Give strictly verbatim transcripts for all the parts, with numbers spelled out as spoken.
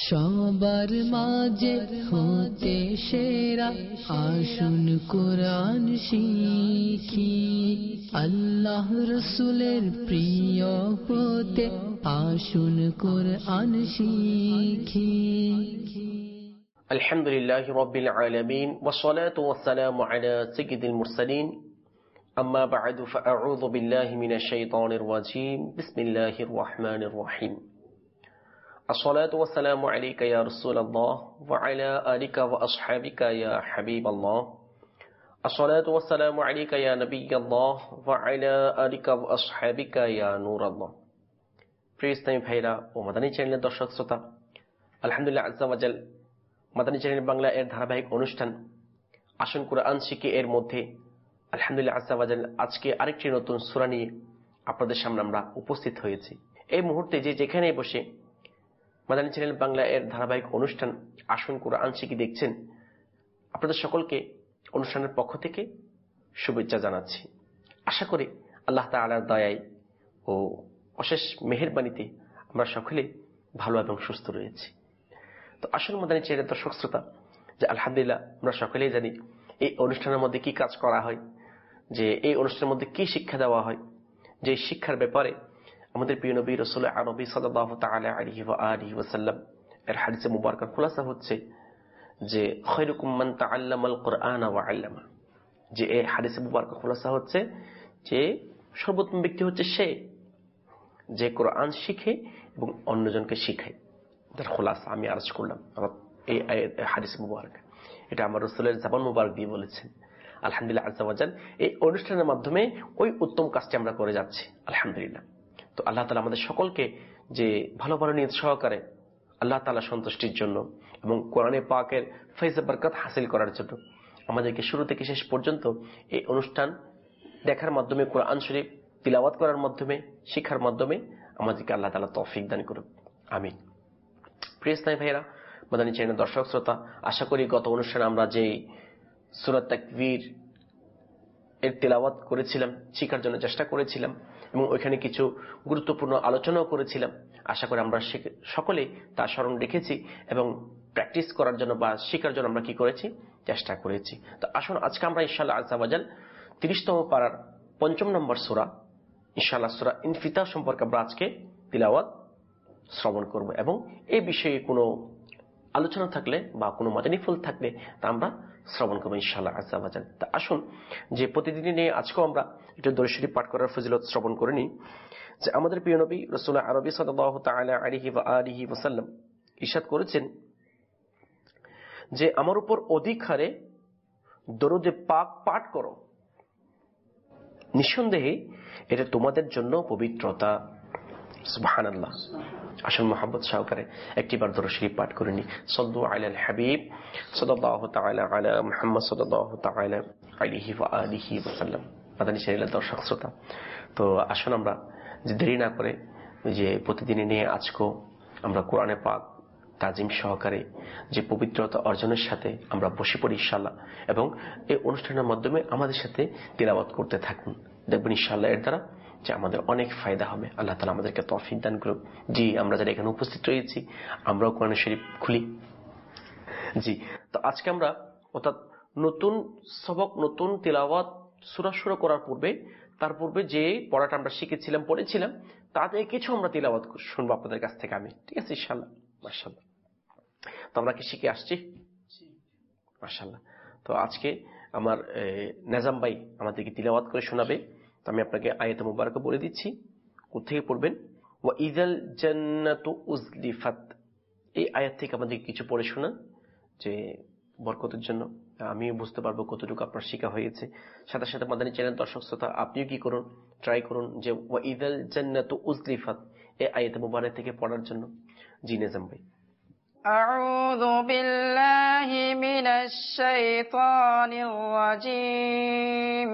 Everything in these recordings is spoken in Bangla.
সবার মাঝে হতে সেরা আসুন কোরআন শিখি, আল্লাহ রসুলের প্রিয় হতে আসুন কোরআন শিখি। আলহামদুলিল্লাহি রাব্বিল আলামিন ওয়াসসালাতু ওয়াসসালামু আলা সাইয়্যিদিল মুরসালিন আম্মা বা'দু ফাআউযু বিল্লাহি মিনাশ শাইতানির রাজীম বিসমিল্লাহির রহমানির রহিম। আসসালাতু ওয়াসসালামু আলাইকা ইয়া রাসূলাল্লাহ ওয়া আলা আলিকা ওয়া আসহাবিকা ইয়া হাবিবাল্লাহ। আসসালাতু ওয়াসসালামু আলাইকা ইয়া নাবিয়াল্লাহ ওয়া আলা আলিকা ওয়া আসহাবিকা ইয়া নূরাল্লাহ। প্রিয় ইসলামী ভাইরা ও মাদানী চ্যানেলের দর্শক শ্রোতা, আলহামদুলিল্লাহ আযজা ওয়া জাল মাদানী চ্যানেল বাংলা এর ধারাবাহিক অনুষ্ঠান আসুন কোরআন শিখি এর মধ্যে আলহামদুলিল্লাহ আযজা ওয়া জাল আজকে আরেকটি নতুন সূরা নিয়ে আপনাদের সামনে আমরা উপস্থিত হয়েছি। এই মুহূর্তে যে যেখানে বসে মাদানী চ্যানেল বাংলা এর ধারাবাহিক অনুষ্ঠান আসুন কোরআন শিখি দেখছেন, আপনাদের সকলকে অনুষ্ঠানের পক্ষ থেকে শুভেচ্ছা জানাচ্ছি। আশা করি আল্লাহ তাআলার দয়ায় ও অশেষ মেহেরবানিতে আমরা সকলে ভালো এবং সুস্থ রয়েছি। তো আসুন মাদানী চ্যানেলের দর্শক শ্রোতা, যে আলহামদুলিল্লাহ আমরা সকলেই জানি এই অনুষ্ঠানের মধ্যে কি কাজ করা হয়, যে এই অনুষ্ঠানের মধ্যে কি শিক্ষা দেওয়া হয়, যে শিক্ষার ব্যাপারে আমাদের প্রিয় নবী রাসূল আরবি সাল্লাল্লাহু তাআলা আলাইহি ওয়া আলিহি ওয়াসাল্লাম এর হাদিসে মুবারকার খুলাসা হচ্ছে যে খায়রুকুম মান তাআল্লামাল কুরআনা ওয়া আল্লামা। যে এই হাদিসে মুবারকার খুলাসা হচ্ছে যে সর্বোত্তম ব্যক্তি হচ্ছে সে যে কোরআন শিখে এবং অন্যজনকে শিখায়। তার খুলাসা আমি আরজ করলাম এই হাদিসে মুবারক, এটা আমার রাসূলের জবান মুবারক দিয়ে বলেছেন। আলহামদুলিল্লাহ আযজা ওয়া জাল এই অনুষ্ঠানের মাধ্যমে ওই উত্তম কাজটি আমরা করে যাচ্ছি আলহামদুলিল্লাহ। তো আল্লাহ তাআলা আমাদের সকলকে যে ভালো ভালো নিয়ত সহকারে আল্লাহ তাআলা সন্তুষ্টির জন্য এবং কোরআনে পাকের ফয়জ বরকত হাসিল করার জন্য আমাদেরকে শুরু থেকে শেষ পর্যন্ত এই অনুষ্ঠান দেখার মাধ্যমে, কোরআন শরীফ তিলাওয়াত করার মাধ্যমে, শিক্ষার মাধ্যমে আমাদেরকে আল্লাহ তাআলা তৌফিক দান করুন, আমিন। প্রিয় ইসলামী ভাইয়েরা, মাদানী চ্যানেলের দর্শক শ্রোতা, আশা করি গত অনুষ্ঠানে আমরা যে সূরা তাকবীর এর তিলাওয়াত করেছিলাম, শিখার জন্য চেষ্টা করেছিলাম এবং ওইখানে কিছু গুরুত্বপূর্ণ আলোচনাও করেছিলাম। আশা করি আমরা সকলে তা স্মরণ রেখেছি এবং প্র্যাকটিস করার জন্য বা শিখার জন্য আমরা কি করেছি, চেষ্টা করেছি। তো আসুন আজকে আমরা ইনশাআল্লাহ আযজা ওয়া জাল তিরিশতম পারার পঞ্চম নম্বর সূরা ইনশাআল্লাহ সূরা ইনফিতার সম্পর্কে আমরা আজকে তিলাওয়াত শ্রবণ করব এবং এই বিষয়ে কোনো আলোচনা থাকলে বা কোনো মাদানী ফুল থাকলে তা আমরা শ্রবণ করবো ইনশাআল্লাহ আযজা ওয়া জাল। তা আসুন যে প্রতিদিনই নিয়ে আজকেও আমরা একটু দরুদ শরীফ পাঠ করার ফজিলত শ্রবণ করে নিই। যে আমাদের প্রিয় নবী রাসূল আরবি সাল্লাল্লাহু তাআলা আলাইহি ওয়া আলিহি ওয়াসাল্লাম ইরশাদ করেছেন যে আমার উপর অধিক হারে দরুদে পাক পাঠ করো, নিঃসন্দেহে এটা তোমাদের জন্য পবিত্রতা। সুবহানাল্লাহ। আসুন মুহাব্বত সহকারে একটিবার দরুদ শরীফ পাঠ করে নিই। সাল্লু আলাল হাবিব সাল্লাল্লাহু তাআলা আলা মুহাম্মদ সাল্লাল্লাহু তাআলা আলাইহি ওয়া আলিহি ওয়াসাল্লাম। মাদানী চ্যানেলের দর্শক শ্রোতা, তো আসুন আমরা যে দেরি না করে যে প্রতিদিনই নিয়ে আজকেও আমরা কোরআনে পাক তাজিম সহকারে যে পবিত্রতা অর্জনের সাথে আমরা বসে পড়ি ইনশাআল্লাহ এবং এই অনুষ্ঠানের মাধ্যমে আমাদের সাথে তিলাওয়াত করতে থাকুন। দেখবেন ইনশাআল্লাহ এর দ্বারা যে আমাদের অনেক ফায়দা হবে। আল্লাহ তাআলা আমাদেরকে তৌফিক দান করুন। জি, আমরা যারা এখানে উপস্থিত রয়েছি আমরাও কোরআন শরীফ খুলি। জি, তো আজকে আমরা অর্থাৎ নতুন সবক, নতুন তিলাওয়াত সূরা শুরু করার পূর্বে, তার পূর্বে যে পড়াটা আমরা শিখেছিলাম, পড়েছিলাম, তাতে কিছু আমরা তিলাওয়াত শুনবো আপনাদের কাছ থেকে আমি, ঠিক আছে ইনশাআল্লাহ। মাশাআল্লাহ। তো আমরা কি শিখে আসছি? মাশাআল্লাহ। তো আজকে আমার নেজাম ভাই আমাদেরকে তিলাওয়াত করে শোনাবে। তো আমি আপনাকে আয়াত মুবারকা বলে দিচ্ছি, কোথেকে পড়বেন। ওয়া ইযাল জান্নাতু উযলিফাত, এই আয়াত থেকে আমাদেরকে কিছু পড়ে শোনান যে বরকতের জন্য আমিও বুঝতে পারবো কতটুকু আপনার শিখা হয়েছে। সাথে সাথে মাদানী চ্যানেল দর্শক শ্রোতা আপনিও কি করুন, ট্রাই করুন যে ওয়া ইযাল জান্নাতু উযলিফাত এই আয়াত মুবারক থেকে পড়ার জন্য। জি নেজাম ভাই। আউযু বিল্লাহি মিনাশ শাইতানির রাজীম।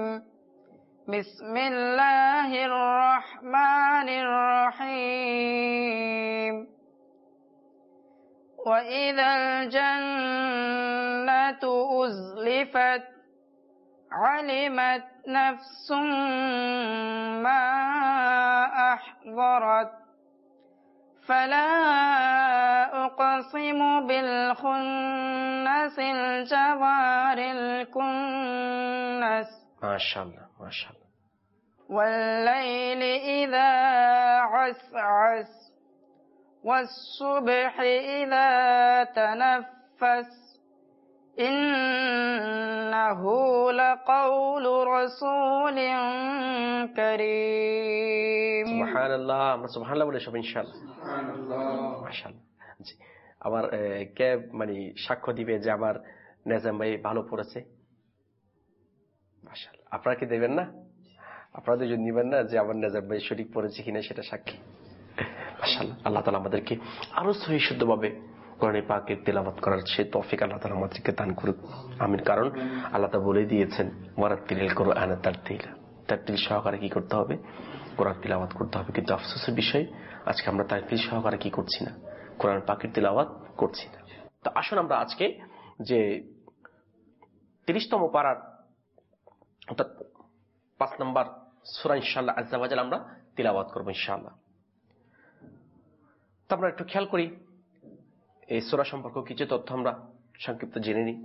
বিসমিল্লাহির রহমানির রহিম। ওয়া ইযাল জান্নাতু উযলিফাত আলিমাত নাফসুম মা আহযারাত فلا أقسم بالخنس الجوار الكنس ما شاء الله ما شاء الله والليل إذا عسعس والصبح إذا تنفس إنه لقول رسول كريم سبحان الله আমরা সুবহানাল্লাহ বলে সব ইনশাআল্লাহ সুবহানাল্লাহ মাশাআল্লাহ জি আমার কে মানে সাক্ষ্য দিবে যে আমার নেজাম ভাই ভালো পড়েছে মাশাআল্লাহ আপনারা কি দেবেন না আপনারা দুজন নেবেন না যে আমার নেজাম ভাই সঠিক পড়েছে কিনা সেটা সাক্ষী মাশাআল্লাহ আল্লাহ তাআলা আমাদেরকে আরো সহি শুদ্ধভাবে কোরআন পাকের তেলাওয়াত করার সেই তৌফিক আল্লাহ তাআলা আমাদেরকে দান করুক আমিন কারণ আল্লাহ তাআলা বলে দিয়েছেন ওয়ারাতিলিল কুরআনা তারতিলা তারতিল সহকারে কি করতে হবে কোরআন তেলাওয়াত করতে হবে কিন্তু আফসোসের বিষয় আজকে আমরা তারতিল সহকারে কি করছি না কোরআন পাকের তেলাওয়াত করছি না তো আসুন আমরা আজকে যে তিরিশতম পারার অর্থাৎ পাঁচ নম্বর সূরা ইনশাআল্লাহ আজ্জা ওয়া জাল্লা আমরা তেলাওয়াত করব ইনশাআল্লাহ তো আমরা একটু খেয়াল করি এই সূরা সম্পর্কে কিছু তথ্য আমরা সংক্ষিপ্ত জেনে নিই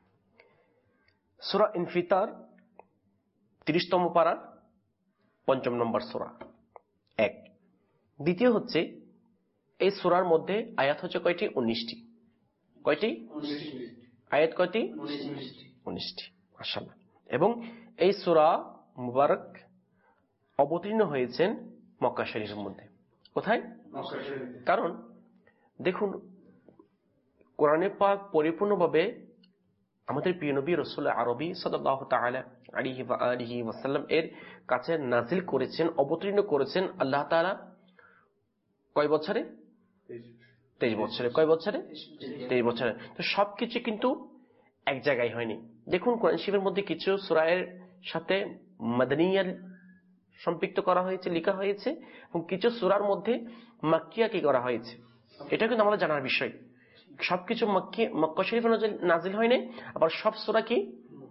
সূরা ইনফিতার তিরিশতম পারার পঞ্চম নম্বর সূরা এক দ্বিতীয় হচ্ছে এই সূরার মধ্যে আয়াত হচ্ছে কয়টি উনিশটি কয়টি আয়াত কয়টি উনিশটি মাশাআল্লাহ এবং এই সূরা মুবারক অবতীর্ণ হয়েছেন মক্কা শরীফের মধ্যে কোথায় মক্কা শরীফ কারণ দেখুন কোরআনে পাক পরিপূর্ণভাবে আমাদের প্রিয় নবী রাসূল আরবি সাল্লাল্লাহু তাআলা আলাইহি ওয়া আলিহি ওয়াসাল্লাম এর কাছে নাজিল করেছেন অবতীর্ণ করেছেন আল্লাহ তাআলা কয় বছরে তেইশ বছরে কয় বছরে তেইশ বছরে তো সবকিছু কিন্তু এক জায়গায় হয়নি দেখুন কোরআন শরীফের মধ্যে কিছু সূরায়ের সাথে মাদনিয়া সম্পৃক্ত করা হয়েছে লেখা হয়েছে এবং কিছু সূরার মধ্যে মাক্কিয়া কি করা হয়েছে এটা কিন্তু আমাদের জানার বিষয় সবকিছু মক্কি মক্কা শরীফে নাজিল হয়নি আবার সব সূরা কি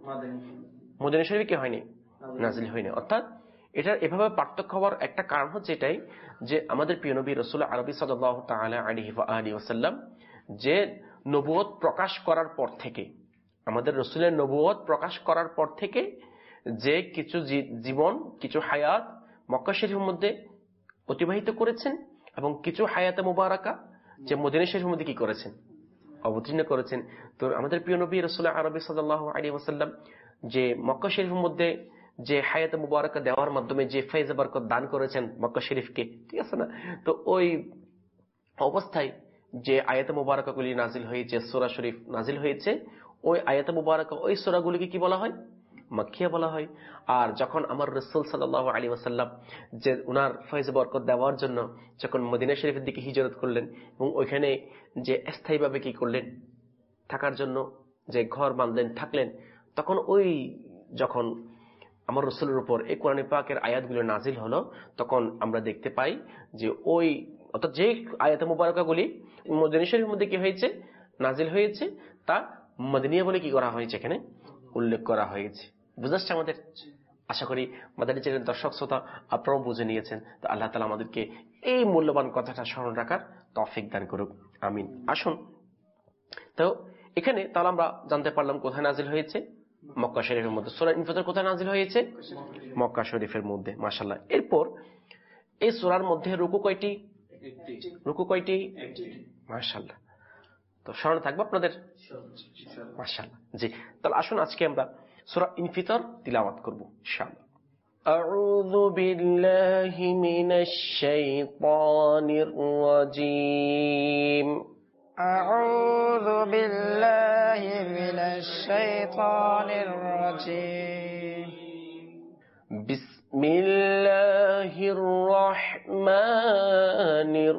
মদিনা শরীফে কি হয়নি নাজিল হয়নি অর্থাৎ এটার এভাবে পার্থক্য হওয়ার একটা কারণ হচ্ছে এটাই যে আমাদের প্রিয় নবী রাসূল আরবি সাল্লাল্লাহু তাআলা আলাইহি ওয়া আলিহি ওয়াসাল্লাম যে নবুয়ত প্রকাশ করার পর থেকে আমাদের রাসূলের নবুয়ত প্রকাশ করার পর থেকে যে কিছু জীবন কিছু হায়াত মক্কা শরীফের মধ্যে অতিবাহিত করেছেন এবং কিছু হায়াতে মুবারাকা যে মদিনা শরীফের মধ্যে কি করেছেন অবতীর্ণ করেছেন তো আমাদের প্রিয় নবী রাসূল আরবি সাল্লাল্লাহু আলাইহি ওয়াসাল্লাম যে মক্কা শরীফের মধ্যে যে হায়াতে মুবারাকা দেওয়ার মাধ্যমে যে ফয়েজ বরকত দান করেছেন মক্কা শরীফকে ঠিক আছে না তো ওই অবস্থায় যে আয়াতে মুবারাকাগুলি নাজিল হয়েছে সূরা শরীফ নাজিল হয়েছে ওই আয়াতে মুবারাকা ওই সূরাগুলিকে কি বলা হয় মাক্কিয়া বলা হয় আর যখন আমার রাসূল সাল্লাল্লাহু আলাইহি ওয়াসাল্লাম যে উনার ফয়েজ বরকত দেওয়ার জন্য যখন মদিনা শরীফের দিকে হিজরত করলেন এবং ওইখানে যে স্থায়ীভাবে কি করলেন থাকার জন্য যে ঘর বাঁধলেন থাকলেন তখন ওই যখন আমার রাসূলের উপর এই কোরআন পাকের আয়াতগুলো নাজিল হলো তখন আমরা দেখতে পাই যে ওই অর্থাৎ যে আয়াতে মুবারাকাগুলি মদিনা শরীফের মধ্যে কি হয়েছে নাজিল হয়েছে তা মদিনিয়া বলে কি করা হয়েছে এখানে উল্লেখ করা হয়েছে বুঝাচ্ছে আমাদের আশা করি মাদানী চ্যানেলের দর্শক শ্রোতা আপনারাও বুঝে নিয়েছেন তো আল্লাহ তাআলা আমাদেরকে এই মূল্যবান কথাটা স্মরণ রাখার তৌফিক দান করুক আমিন আসুন তো এখানে তাহলে আমরা জানতে পারলাম কোথায় নাজিল হয়েছে মক্কা শরীফের মধ্যে সূরা ইনফিতার কোথায় নাজিল হয়েছে মক্কা শরীফের মধ্যে মাশাআল্লাহ এরপর এই সূরার মধ্যে রুকু কয়টি রুকু কয়টি মাশাআল্লাহ তো স্মরণ থাকবে আপনাদের মাশাআল্লাহ জি তাহলে আসুন আজকে আমরা সূরা ইনফিতার তিলাওয়াত করব ইনশাআল্লাহ আউযু বিল্লাহি মিনাশ শাইতানির রাজীম আউযু বিল্লাহি মিনাশ শাইতানির রাজীম বিসমিল্লাহির রহমানির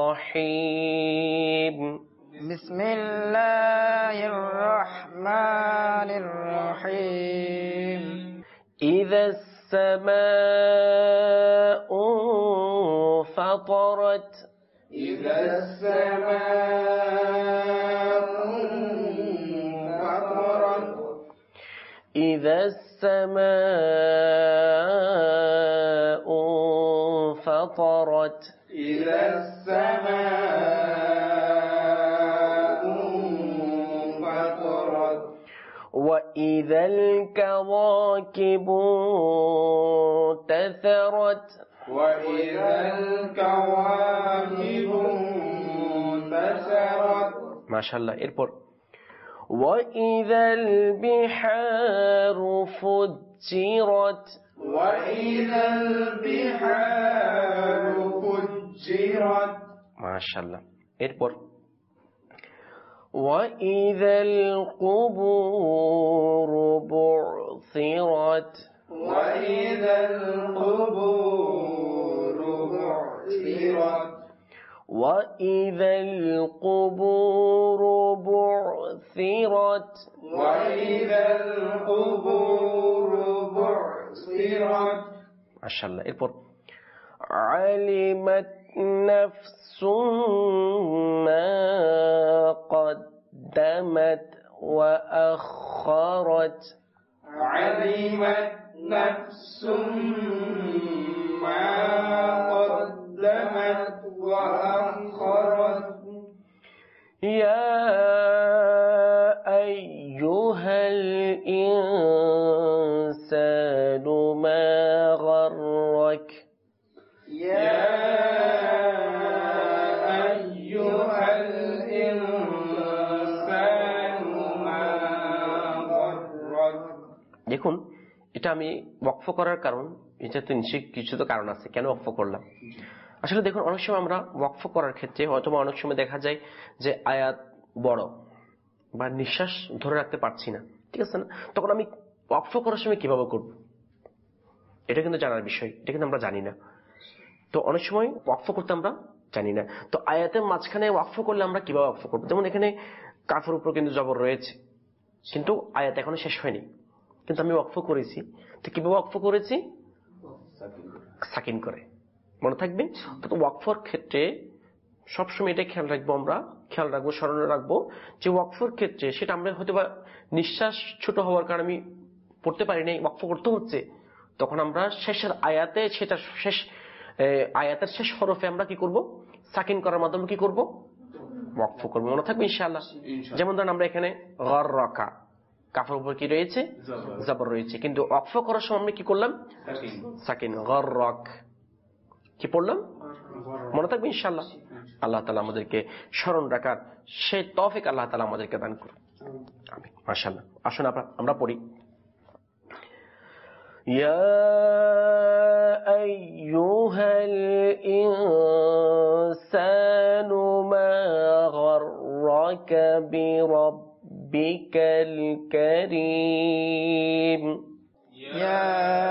রহিম بسم الله الرحمن الرحيم إذا السماء فطرت إذا السماء فطرت إذا السماء فطرت إذا السماء وإذا الكواكب انتثرت وإذا الكواكب انتثرت ما شاء الله এরপর وإذا البحار فجرت وإذا البحار فجرت ما شاء الله এরপর وإذا القبور بعثرت وإذا القبور بعثرت وإذا القبور بعثرت وإذا القبور بعثرت ما شاء الله এরপর علمت نفس ما قدمت وأخرت علمت نفس ما قدمت وأخرت يا أيها الإنسان ما غرك يا أيها الإنسان ما غرك দেখুন এটা আমি ওয়াকফ করার কারণ এটা তো নিশ্চয়ই কিছু তো কারণ আছে কেন ওয়াকফ করলাম। আসলে দেখুন অনেক সময় আমরা ওয়াকফ করার ক্ষেত্রে হয়তো অনেক সময় দেখা যায় যে আয়াত বড় বা নিঃশ্বাস ধরে রাখতে পারছি না, ঠিক আছে না, তখন আমি ওয়াকফ করার সময় কিভাবে করব এটা কিন্তু জানার বিষয়, এটা কিন্তু আমরা জানি না। তো অনেক সময় ওয়াকফ করতে আমরা জানি না, তো আয়াতের মাঝখানে ওয়াকফ করলে আমরা কিভাবে ওয়াকফ করবো। যেমন এখানে কাফের উপর কিন্তু জবর রয়েছে কিন্তু আয়াত এখনো শেষ হয়নি, কিন্তু আমি ওয়াকফ করেছি, তো কিভাবে ওয়াকফ করেছি, সাকিন করে, মনে থাকবে। তো ওয়াকফর ক্ষেত্রে সবসময় এটা খেয়াল রাখবো, আমরা খেয়াল রাখবো, স্মরণে রাখবো যে ওয়াকফর ক্ষেত্রে সেটা আমরা হয়তো বা নিঃশ্বাস ছোট হওয়ার কারণে আমি পড়তে পারি নাই, ওয়াকফ করতে হচ্ছে, তখন আমরা শেষের আয়াতে সেটা শেষ আয়াতের শেষ হরফে আমরা কি করব, সাকিন করার মাধ্যমে কি করব, ওয়াকফ করবো, মনে থাকবে ইনশাআল্লাহ। যেমন ধরেন আমরা এখানে গররাকা কাফের উপর কি রয়েছে, জবর রয়েছে, কিন্তু ওয়াকফ করার সময় আমরা কি করলাম, সাকিন গররাক কি পড়লাম, মনে থাকবে ইনশাআল্লাহ। আল্লাহ তাআলা আমাদেরকে স্মরণ রাখার সেই তৌফিক আল্লাহ তাআলা আমাদেরকে দান করুন, আমিন। মাশাআল্লাহ, আসুন আমরা পড়ি। ইয়া আইয়ুহাল ইনসানু মা গাররাকা বিরাব্বিকাল কারীম। ইয়া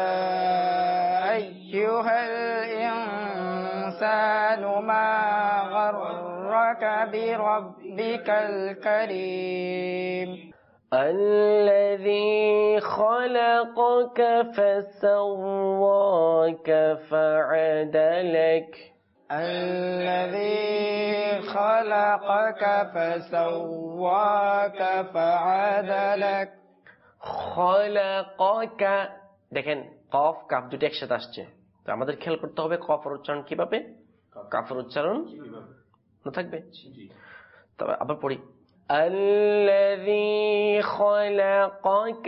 আইয়ুহাল الإنسان ما غرك بربك الكريم الذي خلقك فسواك فعدلك الذي خلقك فسواك فعدلك خلقك দেখেন কফ কাফ দুটো একসাথে আসছে, তো আমাদের খেয়াল করতে হবে কফের উচ্চারণ কিভাবে, কাফের উচ্চারণ থাকবে। তবে আবার পড়ি, الذي خلقك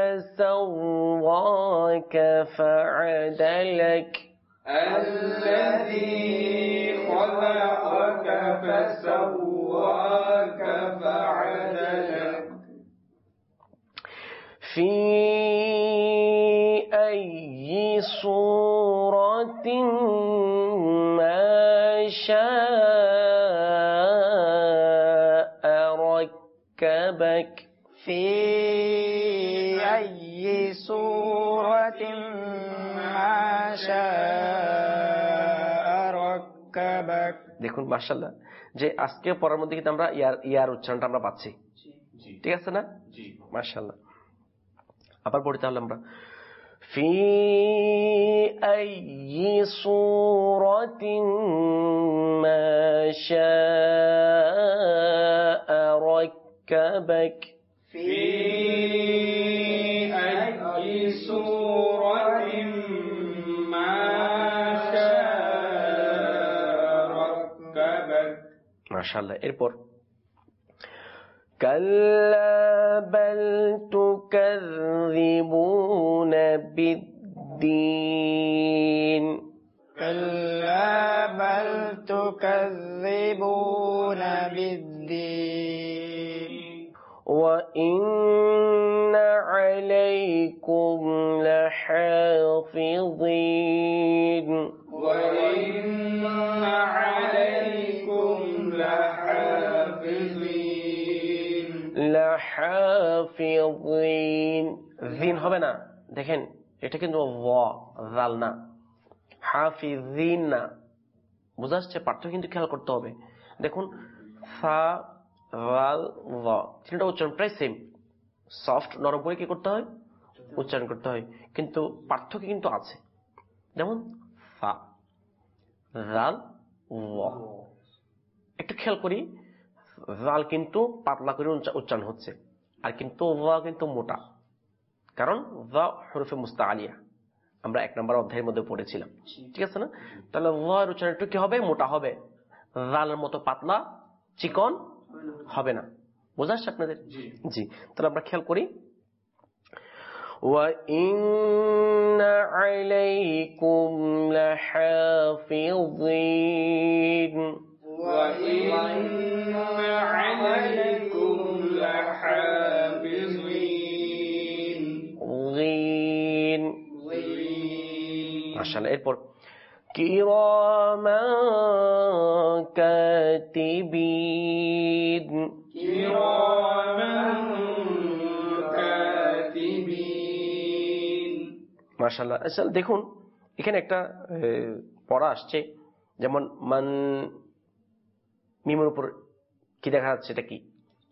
فسواك فعدلك الذي خلقك فسواك فعدلك في أي صورة ما شاء ركبك في أي صورة ما شاء ركبك দেখুন মাশাআল্লাহ যে আজকে পড়ার মধ্যে কিন্তু আমরা ইয়ার ইয়ার উচ্চারণটা আমরা পাচ্ছি, ঠিক আছে না, মাশাআল্লাহ। আবার পড়ি তাহলে আমরা, في أي صورة ما شاء ركبك في أي صورة ما شاء ركبك ما شاء الله। এরপর কাল্লা বাল তুকাযযিবুনা বিদ্দীন كلا بل تكذبون بالدين وإن عليكم لحافظين وإن عليكم لحافظين لحافظين জিন হবে না, দেখেন এটা কিন্তু জাল না, হাফিজিন না, বুঝা যাচ্ছে? পার্থক্য কিন্তু খেয়াল করতে হবে। দেখুন ফা রাল য তিনটা উচ্চারণ প্রায় সেম, সফট নরম করে কি করতে হয়? উচ্চারণ করতে হয়, কিন্তু পার্থক্য কিন্তু আছে। যেমন ফা রাল য, একটু খেয়াল করি, রাল কিন্তু পাতলা করে উচ্চারণ হচ্ছে, আর কিন্তু য কিন্তু মোটা, কারণ য হরফে মুস্তাআলিয়া, আমরা এক নম্বর অধ্যায়ের মধ্যে পড়েছিলাম, ঠিক আছে না? তাহলে ওয়ার উচ্চারণ একটু কি হবে? মোটা হবে, জালের মতো পাতলা চিকন হবে না। বোঝা যাচ্ছে আপনাদের? জি। তাহলে আমরা খেয়াল করি, ওয়া ইন্না আলাইকুম লাহাফিযিন, ওয়া ইন্না আলাইকুম লাহাফিযিন, জিন মাশাআল্লাহ। এরপর কিরামান কাতিবিন, কিরামান কাতিবিন মাশাআল্লাহ। আচ্ছা দেখুন এখানে একটা পড়া আসছে, যেমন মান, মিমের উপর কি দেখা যাচ্ছে? এটা কি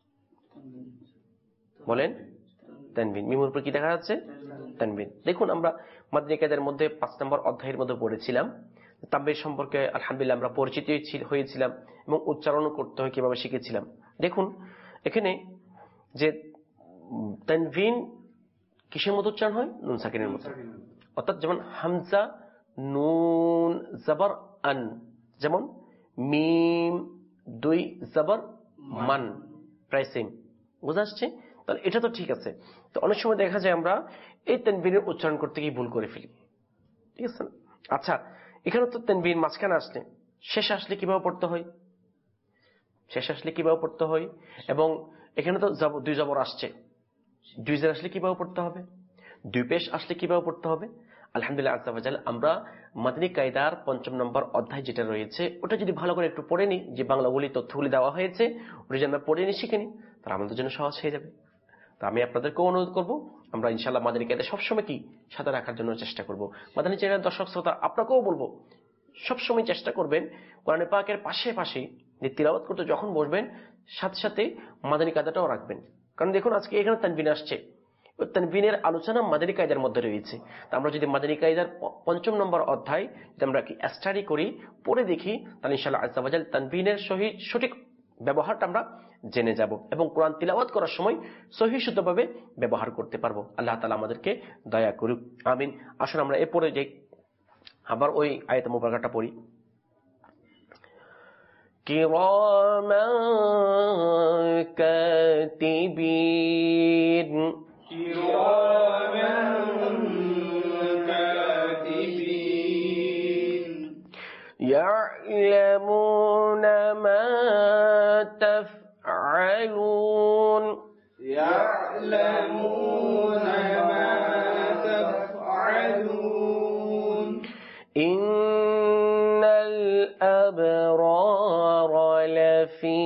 বলেন? তানবিন। মিমের উপর কি দেখা যাচ্ছে? তানবিন। দেখুন আমরা মাদনী কায়দার মধ্যে পাঁচ নম্বর অধ্যায়ের মধ্যে পড়েছিলাম, তানবির সম্পর্কে আলহামদুলিল্লাহ আমরা পরিচিত হয়েছিলাম এবং উচ্চারণ করতে হয় কিভাবে শিখেছিলাম। দেখুন এখানে যে তানবিন কিসের মতো উচ্চারণ হয়? নুন সাকিনের মতো, অর্থাৎ যেমন হামজা নুন জবর আন, যেমন মিম দুই জবর মান, প্রায় সেম। বুঝা আসছে? তাহলে এটা তো ঠিক আছে। তো অনেক সময় দেখা যায় আমরা এই তানবিনের উচ্চারণ করতে গিয়ে ভুল করে ফেলি, ঠিক আছে? আচ্ছা এখানে তো তানবিন মাঝখানে আসলে, শেষ আসলে কিভাবে পড়তে হয়? শেষ আসলে কিভাবে পড়তে হয়? এবং এখানে তো দুই জবর আসছে, দুই জের আসলে কিভাবে পড়তে হবে? দুই পেশ আসলে কিভাবে পড়তে হবে? আলহামদুলিল্লাহ আজ্জা ওয়া জাল আমরা মাদনী কায়দার পঞ্চম নম্বর অধ্যায় যেটা রয়েছে ওটা যদি ভালো করে একটু পড়ে নি, যে বাংলাগুলি তথ্যগুলি দেওয়া হয়েছে ওটা যদি আমরা পড়ে নি শিখে নি, তাহলে আমাদের জন্য সহজ হয়ে যাবে। তো আমি আপনাদেরকে অনুরোধ করবো আমরা ইনশাআল্লাহ মাদানী কায়দা সবসময় কি সাথে রাখার জন্য চেষ্টা করব। মাদানী চ্যানেলের দর্শক শ্রোতা আপনাকেও বলবো সবসময় চেষ্টা করবেন কোরআন পাকের পাশে পাশে যে তিলাওয়াত করতে যখন বসবেন সাথে সাথে মাদানী কায়দাটাও রাখবেন। কারণ দেখুন আজকে এখানে তানবিন আসছে, ওই তানবিনের আলোচনা মাদানী কায়দার মধ্যে রয়েছে। আমরা যদি মাদানী কায়দার পঞ্চম নম্বর অধ্যায় যদি আমরা কি স্টাডি করি, পড়ে দেখি, তাহলে ইনশাআল্লাহ আজ্জা ওয়া জাল তানবিনের সহি সঠিক ব্যবহারটা আমরা জেনে যাব এবং কোরআন তিলাওয়াত করার সময় সহি শুদ্ধভাবে ব্যবহার করতে পারবো। আল্লাহ তাআলা আমাদেরকে দয়া করুক, আমিন। আসুন আমরা এরপরে যাই, আবার ওই আয়াত মুবারাকাটা পড়ি। কিরামান কাতিবিন, কিরামান কাতিবিন ইয়ালামুনা মা তাফআলুন, ইয়ালামুনা মা তাফআলুন ইন্নাল আবরারা লাফি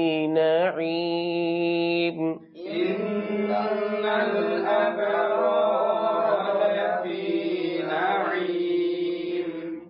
নাঈম, ইন্নাল আবরারা লাফি নাঈম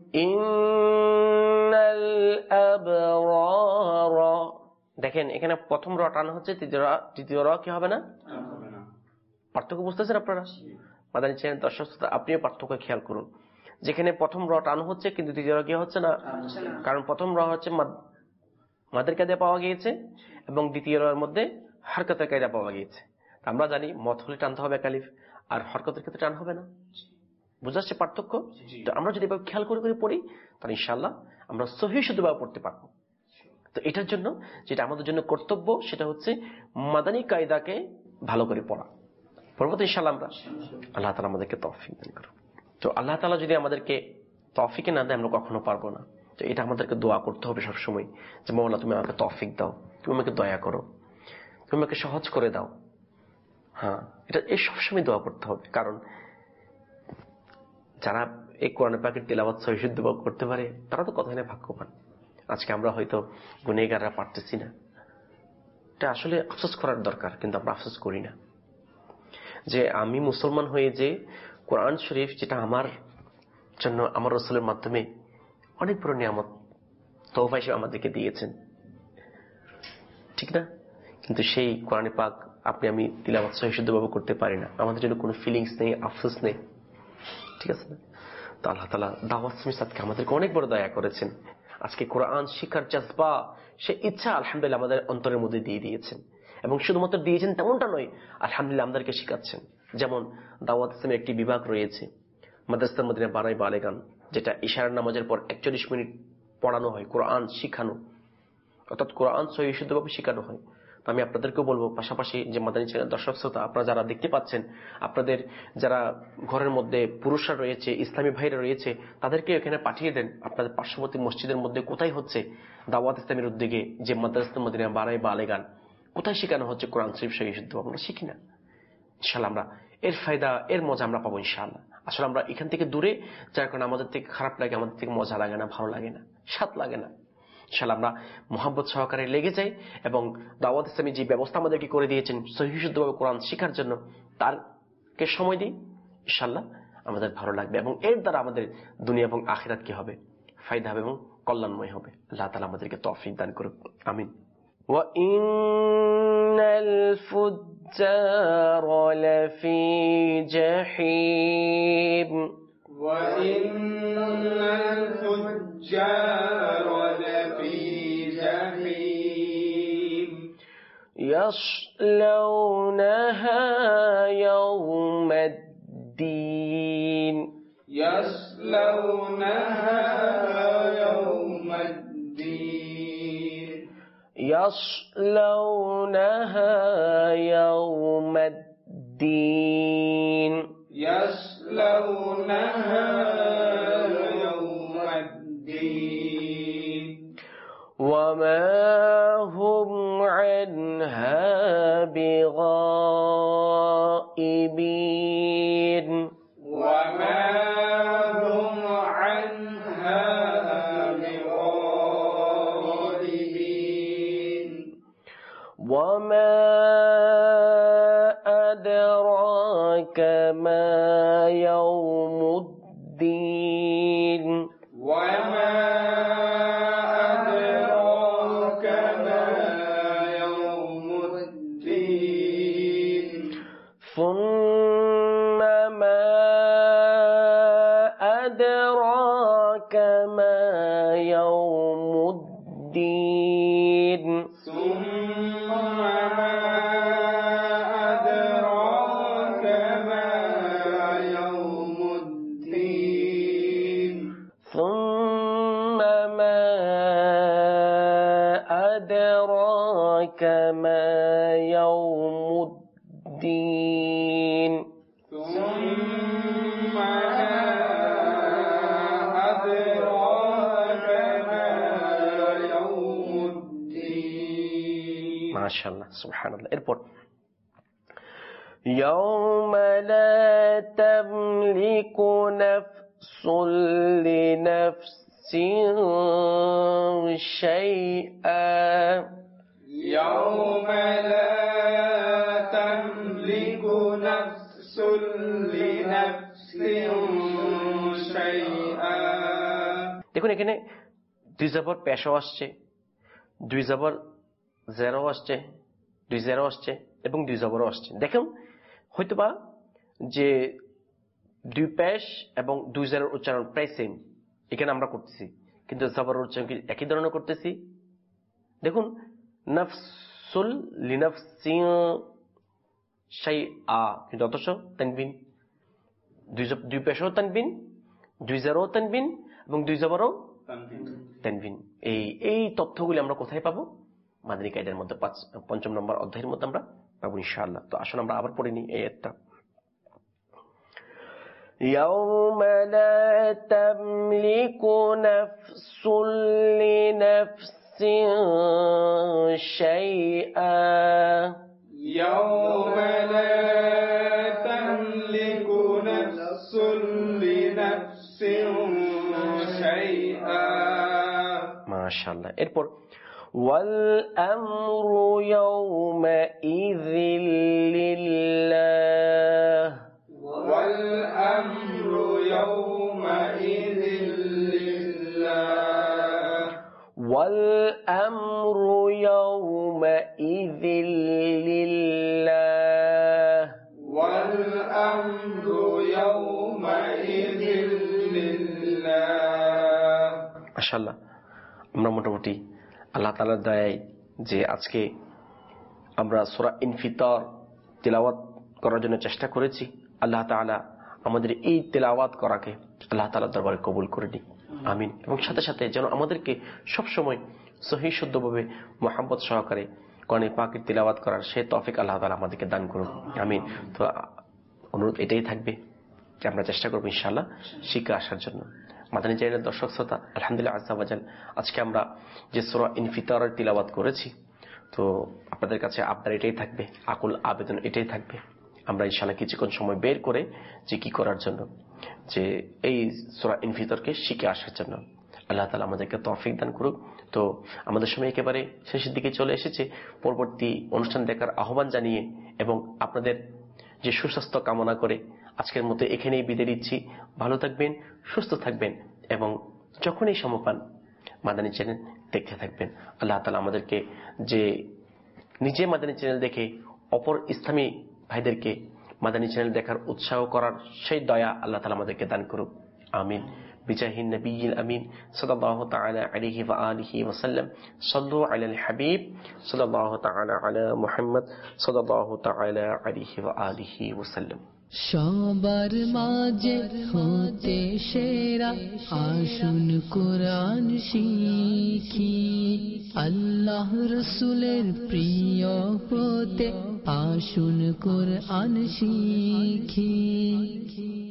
ইন্নাল আবরারা। দেখেন এখানে প্রথম র টান হচ্ছে, তৃতীয় র কি হবে না? পার্থক্য বুঝতেছেন আপনারা? মাদানী চ্যানেল দর্শক শ্রোতা আপনিও পার্থক্য খেয়াল করুন। যেখানে প্রথম র টান হচ্ছে কিন্তু দ্বিতীয় র কি হচ্ছে না, কারণ প্রথম র হচ্ছে মাদের কায়দা পাওয়া গিয়েছে এবং দ্বিতীয় র মধ্যে হরকতের কায়দা পাওয়া গিয়েছে। আমরা জানি মত হলে টানতে হবে একালিফ, আর হরকতের ক্ষেত্রে টান হবে না। বুঝা যাচ্ছে পার্থক্য? তো আমরা যদি খেয়াল করে করে পড়ি তাহলে ইনশাআল্লাহ আমরা সহি শুদ্ধভাবে পড়তে পারবো। তো এটার জন্য যেটা আমাদের জন্য কর্তব্য সেটা হচ্ছে মাদানী কায়দাকে ভালো করে পড়া। পরবর্তী ইনশাআল্লাহ আমরা আল্লাহ তাআলা আমাদেরকে তৌফিক দান করুন। তো আল্লাহ তাআলা যদি আমাদেরকে তৌফিক না দেয় আমরা কখনো পারবো না। তো এটা আমাদেরকে দোয়া করতে হবে সবসময় যে মাওলা তুমি আমাকে তৌফিক দাও, তুমি আমাকে দয়া করো, তুমি আমাকে সহজ করে দাও। হ্যাঁ, এটা এই সবসময় দোয়া করতে হবে, কারণ যারা এই কোরআন পাকের তিলাওয়াত সহিহ শুদ্ধভাবে করতে পারে তারা তো কথাই না ভাগ্যবান। আজকে আমরা হয়তো গুনাহগাররা পারতেছি না, এটা আসলে আফসোস করার দরকার, কিন্তু আমরা আফসোস করি না যে আমি মুসলমান হয়ে যে কোরআন শরীফ যেটা আমার জন্য আমার রাসূলের মাধ্যমে অনেক বড় নিয়ামত তওফা হিসেবে আমাদেরকে দিয়েছেন, ঠিক না? কিন্তু সেই কোরআন পাক আপনি আমি তিলাওয়াত সহিহ শুদ্ধভাবে করতে পারি না, আমাদের জন্য কোনো ফিলিংস নেই, আফসোস নেই, ঠিক আছে না? তো আল্লাহ তাআলা দাওয়াত মিসাতকে আমাদেরকে অনেক বড় দয়া করেছেন। আজকে কোরআন শিক্ষার জাযবা, সে ইচ্ছা আলহামদুলিল্লাহ আমাদের অন্তরের মধ্যে দিয়ে দিয়েছেন, এবং শুধুমাত্র দিয়েছেন তেমনটা নয়, আলহামদুলিল্লাহ আমাদেরকে শিখাচ্ছেন। যেমন দাওয়াত ইসলামের একটি বিভাগ রয়েছে মাদ্রাসাতুল মদিনা বারাই বালেগান, যেটা ইশারার নামাজের পর একচল্লিশ মিনিট পড়ানো হয়, কোরআন শিখানো, অর্থাৎ কোরআন সহিহ শুদ্ধভাবে শেখানো হয়। তো আমি আপনাদেরকেও বলবো, পাশাপাশি যে মাদানী চ্যানেল দর্শক শ্রোতা আপনারা যারা দেখতে পাচ্ছেন, আপনাদের যারা ঘরের মধ্যে পুরুষরা রয়েছে, ইসলামী ভাইরা রয়েছে, তাদেরকে এখানে পাঠিয়ে দেন। আপনাদের পার্শ্ববর্তী মসজিদের মধ্যে কোথায় হচ্ছে দাওয়াত ইসলামের উদ্যোগে যে মাদ্রাসাতুল মদিনা বারাই বালেগান, কোথায় শেখানো হচ্ছে কোরআন শরীফ সহিহ শুদ্ধ, আমরা শিখি না। ইনশাআল্লাহ আমরা এর ফায়দা, এর মজা আমরা পাবো ইনশাআল্লাহ। আসলে আমরা এখান থেকে দূরে, যার কারণে আমাদের থেকে খারাপ লাগে, আমাদের থেকে মজা লাগে না, ভালো লাগে না, স্বাদ লাগে না। ইনশাআল্লাহ আমরা মোহাব্বত সহকারে লেগে যাই এবং দাওয়াত ইসলামী যে ব্যবস্থা আমাদেরকে করে দিয়েছেন সহিহ শুদ্ধভাবে কোরআন শেখার জন্য, তারকে সময় দিই, ইনশাআল্লাহ আমাদের ভালো লাগবে, এবং এর দ্বারা আমাদের দুনিয়া এবং আখিরাত কি হবে, ফায়দা হবে এবং কল্যাণময় হবে। আল্লাহ তাআলা আমাদেরকে তৌফিক দান করুন, আমিন। وَإِنَّ الْفُجَّارَ لَفِي جَحِيمٍ وَإِنَّ الْفُجَّارَ لَفِي جَحِيمٍ يَصْلَوْنَهَا يَوْمَ الدِّينِ يَصْلَوْنَهَا يَوْمَ الدِّينِ يَصْلَوْنَهَا يَوْمَ الدِّينِ يَصْلَوْنَهَا يَوْمَ الدِّينِ وَمَا هُمْ عَنْهَا بِغَائِبِينَ وَمَا هُمْ عَنْهَا بِغَائِبِينَ وَمَا أَدْرَاكَ مَا يَوْمُ الدِّينِ وَمَا أَدْرَاكَ مَا يَوْمُ الدِّينِ ثُمَّ مَا أَدْرَاكَ مَا يَوْمُ الدِّينِ ثُمَّ مَا أَدْرَاكَ مَا يَوْمُ الدِّينِ ثُمَّ مَا أَدْرَاكَ مَا يَوْمُ الدِّينِ ثُمَّ مَا أَدْرَاكَ مَا يَوْمُ الدِّينِ মাশাআল্লাহ, সুবহানাল্লাহ। এরপর يَوْمَ لَا تَمْلِكُ نَفْسٌ لِنَفْسٍ شَيْئًا يَوْمَ لَا تَمْلِكُ نَفْسٌ لِنَفْسٍ شَيْئًا দেখুন এখানে দুই জবর পেশও আসছে, দুই জবর জেরো আসছে, দুই জেরো আসছে এবং দুই জবরও আসছে। দেখুন হয়তোবা যে দুই পেশ এবং দুই জেরোর উচ্চারণ প্রায় সেম এখানে আমরা করতেছি, কিন্তু জবরের উচ্চারণ কি একই ধরনের করতেছি? দেখুন নাফসুল লিনাফসিন শাইআ, কিন্তু অথচ তানবিন, দুই দুই পেশও তানবিন, দুই জেরও তানবিন এবং দুই জবরও তানবিন। এই এই তথ্যগুলি আমরা কোথায় পাবো? মাদানী কায়দার মধ্যে পাঁচ পঞ্চম নম্বর অধ্যায়ের মধ্যে আমরা পাবো ইনশাআল্লাহ। তো আসুন আমরা আবার পড়ে নিই এই আয়াতটা। ইয়াউমা লা তামলিকু নাফসুন লিনাফসিন শাইআ ইয়াউমা লা তামলিকু নাফসুন লিনাফসিন শাইআ। মাশাআল্লাহ। এরপর ওয়াল আমরু ইয়াউমা ইযিল লিল্লাহ ওয়াল আমরু ইয়াউমা ইযিল লিল্লাহ ওয়াল আমরু ইয়াউমা ইযিল লিল্লাহ ওয়াল আমরু ইয়াউমা ইযিল লিল্লাহ। মাশাআল্লাহ। আমরা মোটামুটি আল্লাহ তাআলার দয়ায় যে আজকে আমরা সূরা ইনফিতার তিলাওয়াত করার জন্য চেষ্টা করেছি, আল্লাহ তাআলা আমাদের এই তিলাওয়াত করাকে আল্লাহ তাআলার দরবারে কবুল করে নিন, আমিন। এবং সাথে সাথে যেন আমাদেরকে সবসময় সহিহ শুদ্ধভাবে মুহাব্বত সহকারে কোরআন পাকের তিলাওয়াত করার সে তৌফিক আল্লাহ তাআলা আমাদেরকে দান করুন, আমিন। তো অনুরোধ এটাই থাকবে যে আমরা চেষ্টা করবো ইনশাআল্লাহ শিখে আসার জন্য। মাদানী চ্যানেলের দর্শক শ্রোতা, আলহামদুলিল্লাহ আযজা ওয়া জাল, আজকে আমরা যে সূরা ইনফিতারের তিলাওয়াত করেছি, তো আপনাদের কাছে আবদার এটাই থাকবে, আকুল আবেদন এটাই থাকবে, আমরা ইনশাআল্লাহ কিছুক্ষণ সময় বের করে যে কি করার জন্য, যে এই সূরা ইনফিতারকে শিখে আসার জন্য। আল্লাহ তাআলা আমাদেরকে তৌফিক দান করুক। তো আমাদের সময় একেবারে শেষের দিকে চলে এসেছে। পরবর্তী অনুষ্ঠান দেখার আহ্বান জানিয়ে এবং আপনাদের যে সুস্বাস্থ্য কামনা করে আজকের মতো এখানেই বিদায় দিচ্ছি। ভালো থাকবেন, সুস্থ থাকবেন এবং যখনই সময় পান মাদানী চ্যানেল দেখতে থাকবেন। আল্লাহ তাআলা আমাদেরকে যে নিজে মাদানী চ্যানেল দেখে অপর ইসলামী ভাইদেরকে মাদানী চ্যানেল দেখার উৎসাহ করার সেই দয়া আল্লাহ তাআলা আমাদেরকে দান করুক, আমিন। বিজাহিন নবিয়িল আমিন সাল্লাল্লাহু তাআলা আলাইহি ওয়া আলিহি ওয়া সাল্লাম। সাল্লু আলাল হাবিব সাল্লাল্লাহু তাআলা আলা মুহাম্মদ সাল্লাল্লাহু তাআলা আলাইহি ওয়া আলিহি ওয়া সাল্লাম। সবার মাঝে হতে সেরা আসুন কোরআন শিখি, আল্লাহ রসুলের প্রিয় হতে আসুন কোরআন শিখি।